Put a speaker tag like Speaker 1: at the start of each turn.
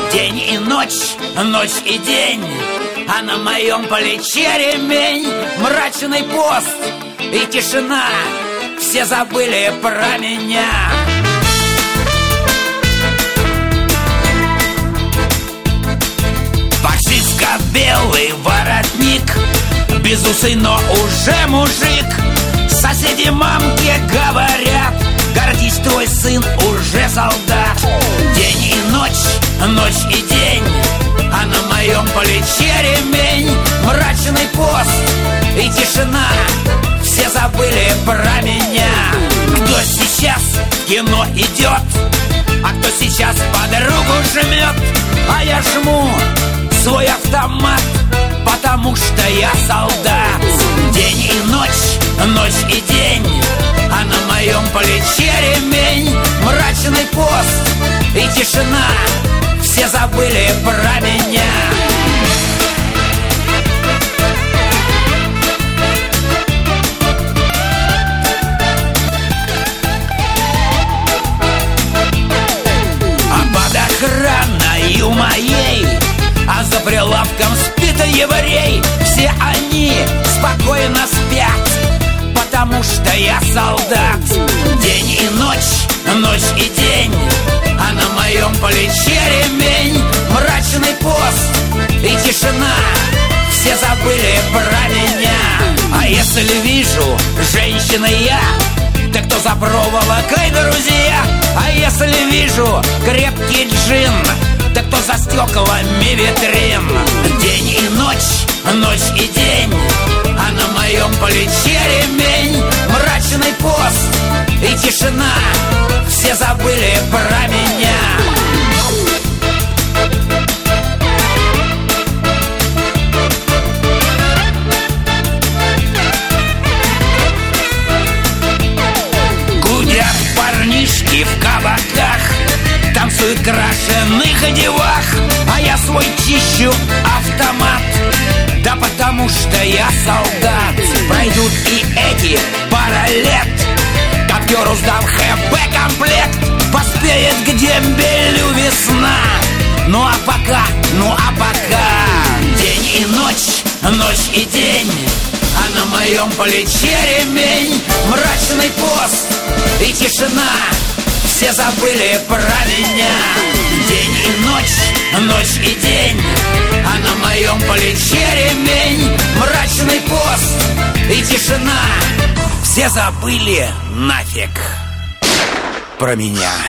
Speaker 1: День и ночь, ночь и день, а на моем плече ремень. Мрачный пост и тишина, все забыли про меня. Фашистско-белый воротник, безусый, но уже мужик. Соседи мамке говорят: гордись, твой сын уже солдат. День и ночь, ночь и день, а на моем плече ремень. Мрачный пост и тишина, все забыли про меня. Кто сейчас в кино идет, а кто сейчас подругу жмет, а я жму свой автомат, потому что я солдат. День и ночь, ночь и день, а на моем плече ремень. Мрачный пост и тишина, все забыли про меня. А под охраною моей, а за прилавком спит еврей. Все они спокойно спят, потому что я солдат. День и ночь, ночь и день, а на моем плече ремень. Мрачный пост и тишина, все забыли про меня. А если вижу женщины я, так кто за проволокой, друзья? А если вижу крепкий джин, так кто за стеклами витрин? День и ночь, ночь и день, а на моем плече ремень. Мрачный пост и тишина, все забыли про меня. Гудят парнишки в кабаках, танцуют в крашеных девах, а я свой чищу автомат, да потому что я солдат. Пройдут и эти пара лет, коптеру сдам ХБ-комплект, поспеет к дембелю весна. Ну а пока день и ночь, ночь и день, а на моем плече ремень. Мрачный пост и тишина, все забыли про меня. День и ночь, ночь и день, а на моем плече ремень. Мрачный пост и тишина, все забыли нафиг про меня.